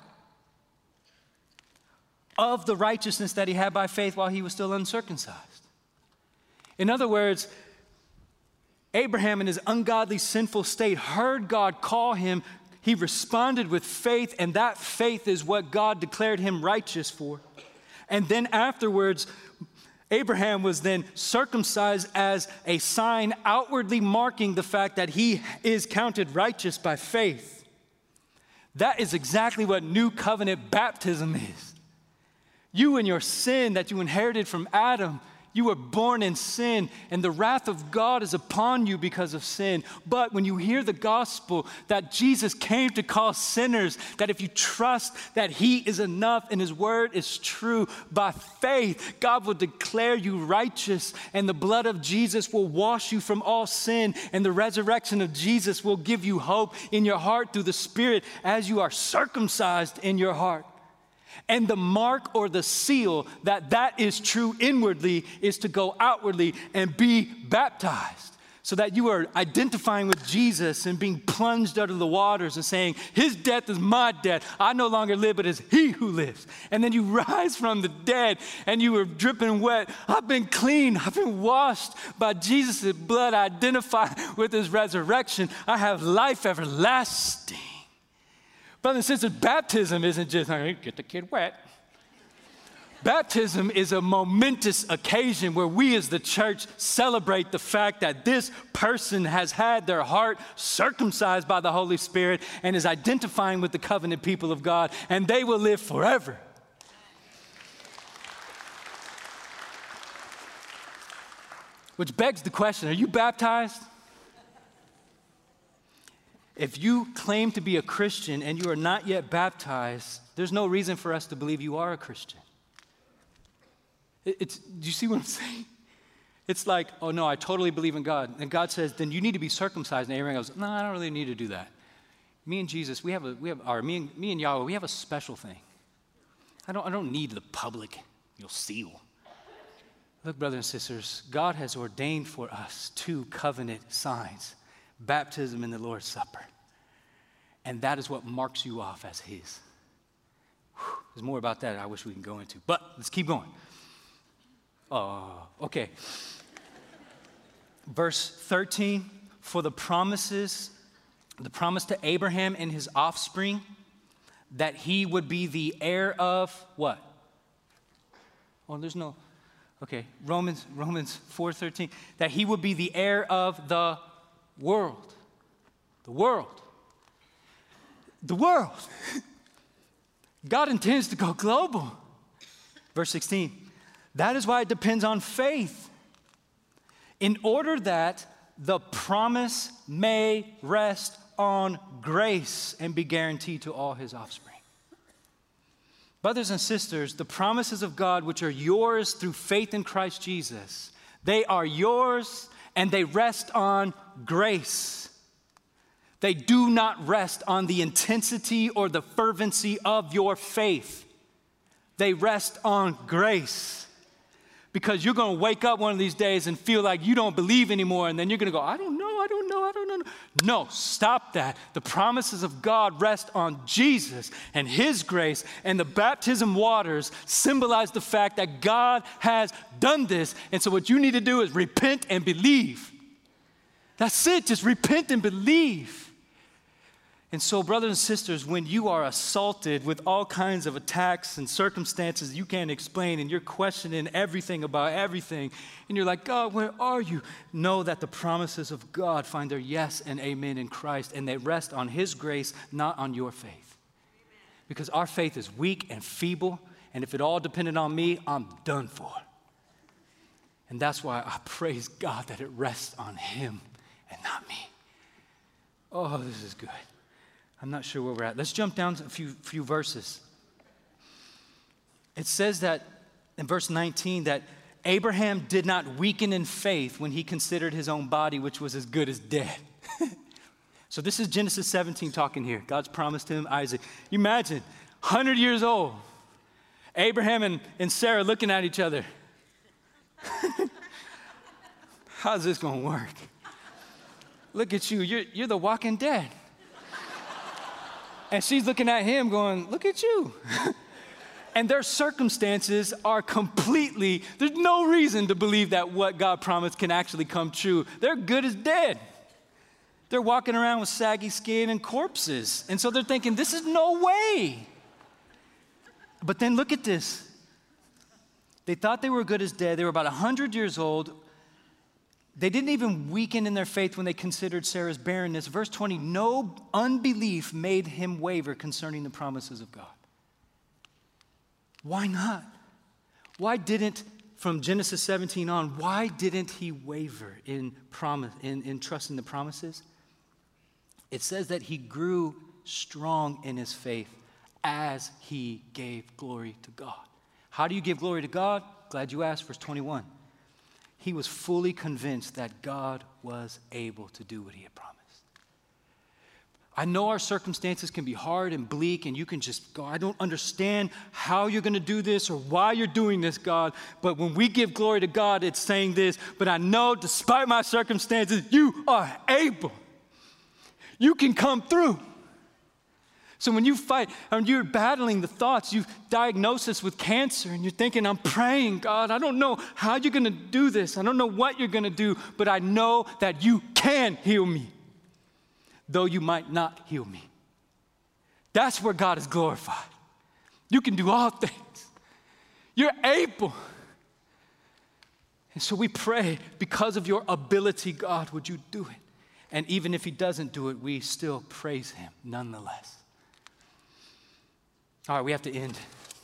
of the righteousness that he had by faith while he was still uncircumcised. In other words, Abraham in his ungodly, sinful state heard God call him. He responded with faith, and that faith is what God declared him righteous for. And then afterwards, Abraham was then circumcised as a sign outwardly marking the fact that he is counted righteous by faith. That is exactly what new covenant baptism is. You and your sin that you inherited from Adam, you were born in sin, and the wrath of God is upon you because of sin. But when you hear the gospel that Jesus came to call sinners, that if you trust that he is enough and his word is true, by faith, God will declare you righteous, and the blood of Jesus will wash you from all sin, and the resurrection of Jesus will give you hope in your heart through the Spirit as you are circumcised in your heart. And the mark or the seal that that is true inwardly is to go outwardly and be baptized, so that you are identifying with Jesus and being plunged under the waters and saying, his death is my death. I no longer live, but it's he who lives. And then you rise from the dead and you are dripping wet. I've been clean. I've been washed by Jesus' blood. I identify with his resurrection. I have life everlasting. Brothers and sisters, baptism isn't just, hey, get the kid wet. Baptism is a momentous occasion where we as the church celebrate the fact that this person has had their heart circumcised by the Holy Spirit and is identifying with the covenant people of God, and they will live forever. Which begs the question, are you baptized? If you claim to be a Christian and you are not yet baptized, there's no reason for us to believe you are a Christian. It, it's, do you see what I'm saying? It's like, oh no, I totally believe in God. And God says, then you need to be circumcised. And Abraham goes, no, I don't really need to do that. Me and Jesus, we have a, we have, or me and, me and Yahweh, we have a special thing. I don't, I don't need the public, you know, seal. Look, brothers and sisters, God has ordained for us two covenant signs. Baptism and the Lord's Supper. And that is what marks you off as his. Whew, there's more about that I wish we can go into. But let's keep going. Oh, okay. Verse thirteen, for the promises, the promise to Abraham and his offspring, that he would be the heir of what? Oh, there's no, okay. Romans, Romans four thirteen, that he would be the heir of the world. The world. The world. God intends to go global. Verse sixteen. That is why it depends on faith, in order that the promise may rest on grace and be guaranteed to all his offspring. Brothers and sisters, the promises of God, which are yours through faith in Christ Jesus, they are yours and they rest on grace. They do not rest on the intensity or the fervency of your faith. They rest on grace. Because you're going to wake up one of these days and feel like you don't believe anymore, and then you're going to go, I don't know, I don't know, I don't know. No, stop that. The promises of God rest on Jesus and his grace, and the baptism waters symbolize the fact that God has done this. And so what you need to do is repent and believe. That's it, just repent and believe. And so, brothers and sisters, when you are assaulted with all kinds of attacks and circumstances you can't explain, and you're questioning everything about everything, and you're like, God, where are you? Know that the promises of God find their yes and amen in Christ, and they rest on his grace, not on your faith. Amen. Because our faith is weak and feeble, and if it all depended on me, I'm done for. And that's why I praise God that it rests on him and not me. Oh, this is good. I'm not sure where we're at. Let's jump down to a few, few verses. It says that in verse nineteen that Abraham did not weaken in faith when he considered his own body, which was as good as dead. So this is Genesis seventeen talking here. God's promise to him, Isaac. You imagine, one hundred years old, Abraham and, and Sarah looking at each other. How's this going to work? Look at you. You're, you're the walking dead. And she's looking at him going, look at you. And their circumstances are completely, there's no reason to believe that what God promised can actually come true. They're good as dead. They're walking around with saggy skin and corpses. And so they're thinking, this is no way. But then look at this. They thought they were good as dead. They were about one hundred years old. They didn't even weaken in their faith when they considered Sarah's barrenness. Verse twenty, no unbelief made him waver concerning the promises of God. Why not? Why didn't, from Genesis seventeen on, why didn't he waver in promise, in, in trusting the promises? It says that he grew strong in his faith as he gave glory to God. How do you give glory to God? Glad you asked, verse twenty-one. He was fully convinced that God was able to do what he had promised. I know our circumstances can be hard and bleak, and you can just go, I don't understand how you're going to do this or why you're doing this, God. But when we give glory to God, it's saying this, but I know despite my circumstances, you are able. You can come through. So when you fight, and you're battling the thoughts, you've diagnosed us with cancer, and you're thinking, I'm praying, God, I don't know how you're going to do this. I don't know what you're going to do, but I know that you can heal me, though you might not heal me. That's where God is glorified. You can do all things. You're able. And so we pray, because of your ability, God, would you do it? And even if he doesn't do it, we still praise him nonetheless. All right, we have to end.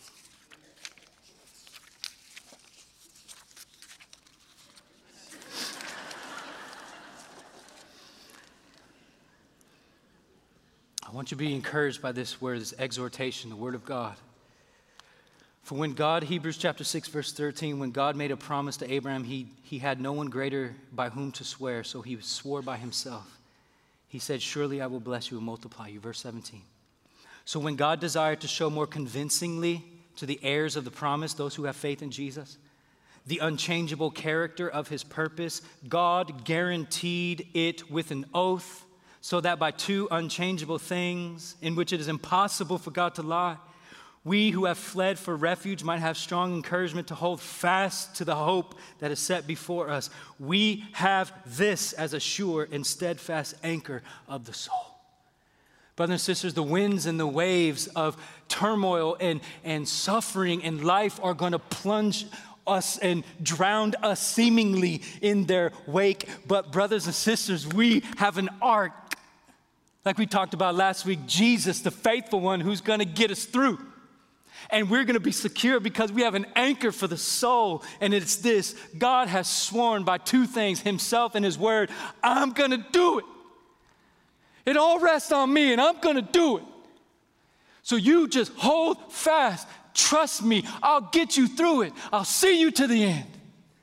I want you to be encouraged by this word, this exhortation, the word of God. For when God, Hebrews chapter six, verse thirteen, when God made a promise to Abraham, he, he had no one greater by whom to swear, so he swore by himself. He said, surely I will bless you and multiply you. Verse seventeen. So when God desired to show more convincingly to the heirs of the promise, those who have faith in Jesus, the unchangeable character of his purpose, God guaranteed it with an oath, so that by two unchangeable things in which it is impossible for God to lie, we who have fled for refuge might have strong encouragement to hold fast to the hope that is set before us. We have this as a sure and steadfast anchor of the soul. Brothers and sisters, the winds and the waves of turmoil and, and suffering in life are going to plunge us and drown us seemingly in their wake. But brothers and sisters, we have an ark, like we talked about last week, Jesus, the faithful one who's going to get us through. And we're going to be secure because we have an anchor for the soul. And it's this: God has sworn by two things, himself and his word, I'm going to do it. It all rests on me, and I'm going to do it. So you just hold fast. Trust me. I'll get you through it. I'll see you to the end.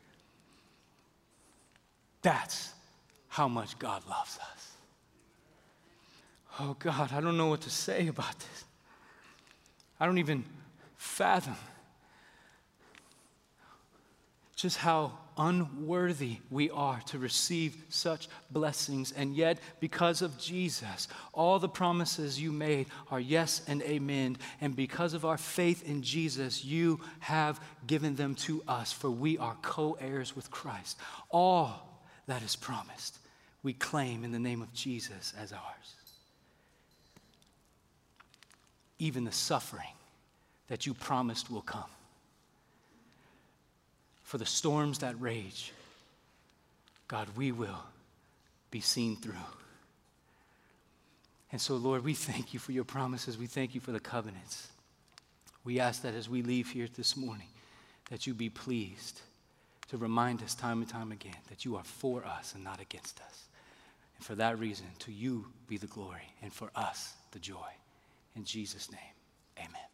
That's how much God loves us. Oh, God, I don't know what to say about this. I don't even fathom just how unworthy we are to receive such blessings. And yet, because of Jesus, all the promises you made are yes and amen. And because of our faith in Jesus, you have given them to us, for we are co-heirs with Christ. All that is promised, we claim in the name of Jesus as ours. Even the suffering that you promised will come. For the storms that rage, God, we will be seen through. And so, Lord, we thank you for your promises. We thank you for the covenants. We ask that as we leave here this morning, that you be pleased to remind us time and time again that you are for us and not against us. And for that reason, to you be the glory, and for us the joy. In Jesus' name, amen.